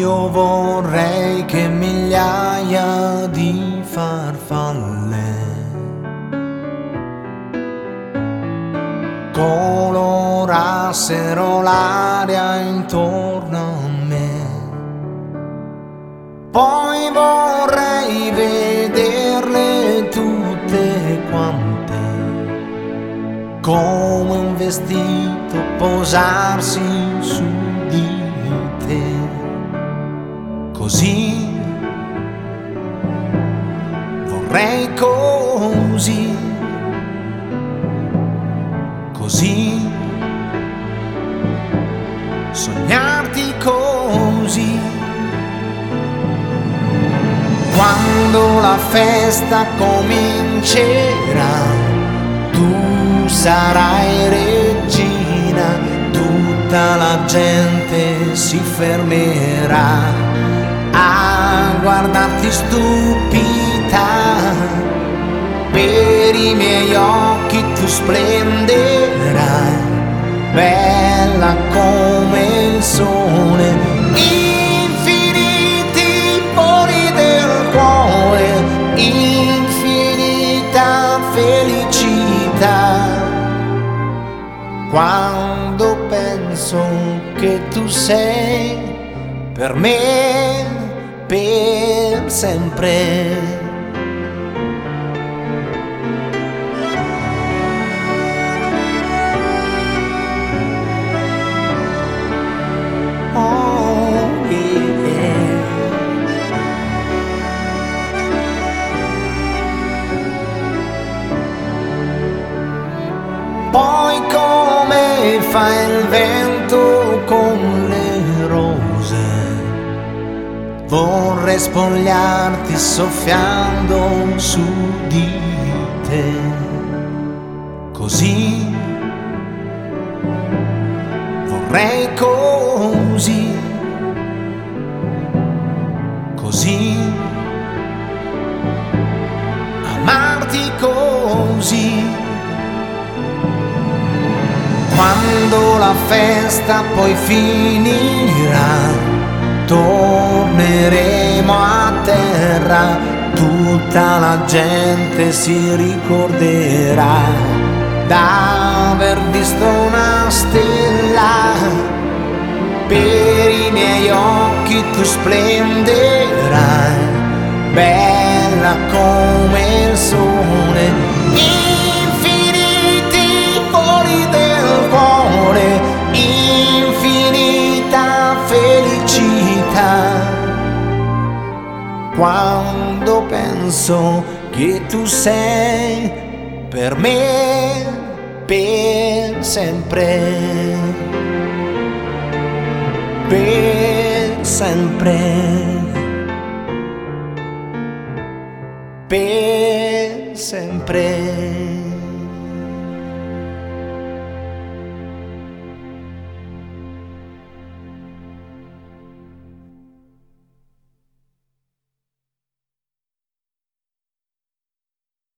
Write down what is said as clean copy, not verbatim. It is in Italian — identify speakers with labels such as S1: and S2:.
S1: Io vorrei che migliaia di farfalle colorassero l'aria intorno a me. Poi vorrei vederle tutte quante, come un vestito posarsi su di te. Così vorrei così sognarti così. Quando la festa comincerà, tu sarai regina, tutta la gente si fermerà a guardarti stupita. Per i miei occhi tu splenderai, bella come il sole, infiniti pori del cuore, infinita felicità. Quando penso che tu sei per me, per sempre. Poi come fa il vento con le rose, vorrei spogliarti soffiando su di te. Così vorrei così amarti così. Quando la festa poi finirà, torneremo a terra, tutta la gente si ricorderà d'aver visto una stella. Per i miei occhi tu splenderai, bella come il sole, infinita felicità. Quando penso che tu sei per me, per sempre, per sempre, per sempre.